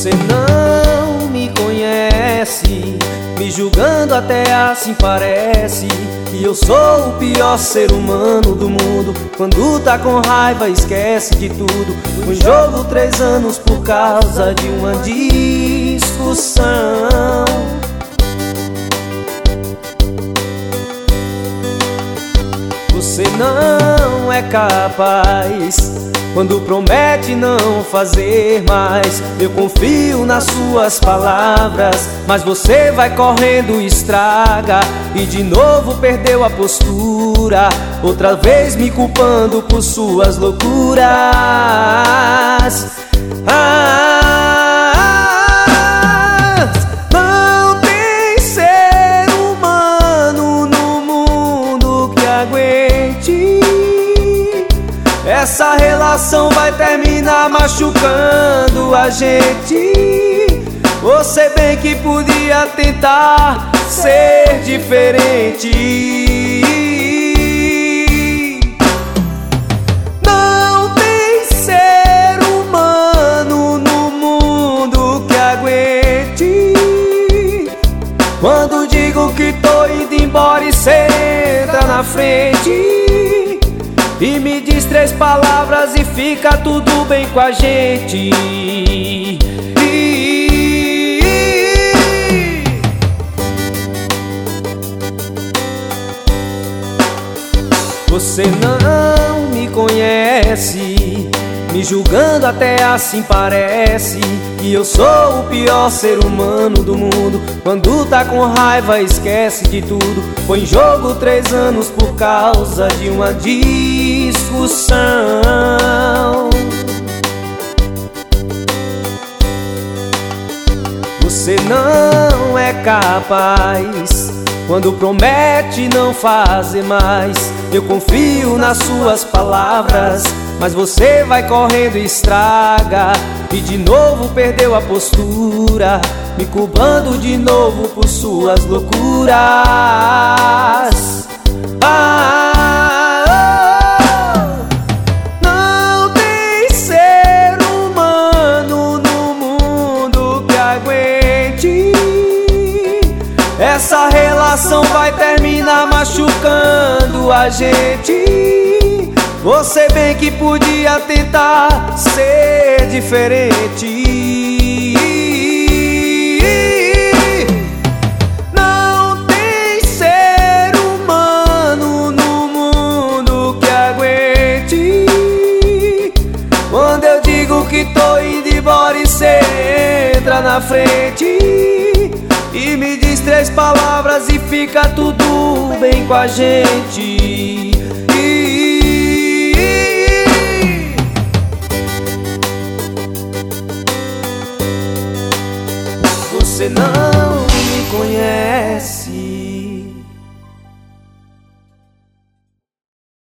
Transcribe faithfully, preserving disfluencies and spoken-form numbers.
Você não me conhece, me julgando até assim parece que eu sou o pior ser humano do mundo. Quando tá com raiva esquece de tudo. Um jogo três anos por causa de uma discussão. Você não é capaz quando promete não fazer mais. Eu confio nas suas palavras, mas você vai correndo e estraga. E de novo perdeu a postura, outra vez me culpando por suas loucuras. Ah, não tem ser humano no mundo que aguente. Essa relação vai terminar machucando a gente. Você bem que podia tentar ser diferente. Não tem ser humano no mundo que aguente. Quando digo que tô indo embora e cê entra na frente e me diz três palavras e fica tudo bem com a gente. Você não me conhece, me julgando até assim parece que eu sou o pior ser humano do mundo. Quando tá com raiva esquece de tudo. Põe em jogo três anos por causa de uma discussão. Você não é capaz quando promete não fazer mais. Eu confio nas suas palavras, mas você vai correndo e estraga. E de novo perdeu a postura, me culpando de novo por suas loucuras. Ah, não tem ser humano no mundo que aguente. Essa relação vai terminar machucando a gente. Você bem que podia tentar ser diferente. Não tem ser humano no mundo que aguente. Quando eu digo que tô indo embora e cê entra na frente e me diz três palavras e fica tudo bem com a gente. Você não me conhece.